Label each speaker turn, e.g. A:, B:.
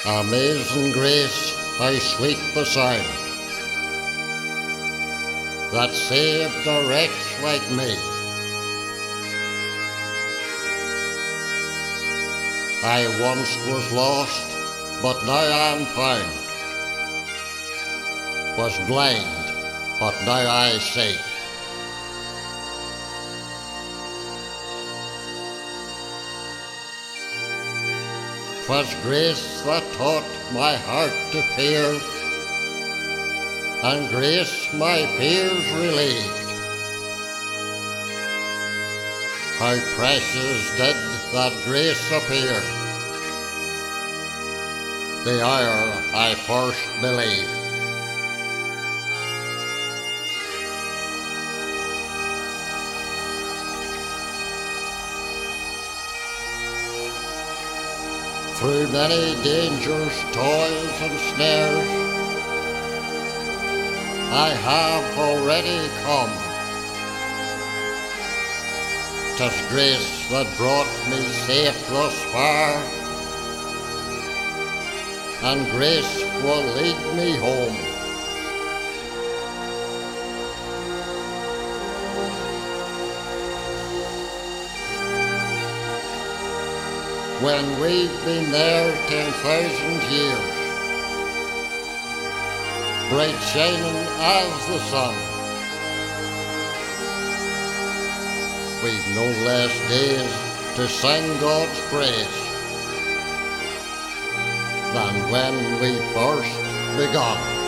A: Amazing grace, how sweet the sound that saved a wretch like me. I once was lost, but now I'm found, was blind, but now I see. 'Twas grace that taught my heart to fear, and grace my fears relieved. How precious did that grace appear, the hour I first believed. Through many dangers, toils and snares, I have already come. 'Tis grace that brought me safe thus far, and grace will lead me home. When we've been there 10,000 years, bright shining as the sun, we've no less days to sing God's praise than when we first begun.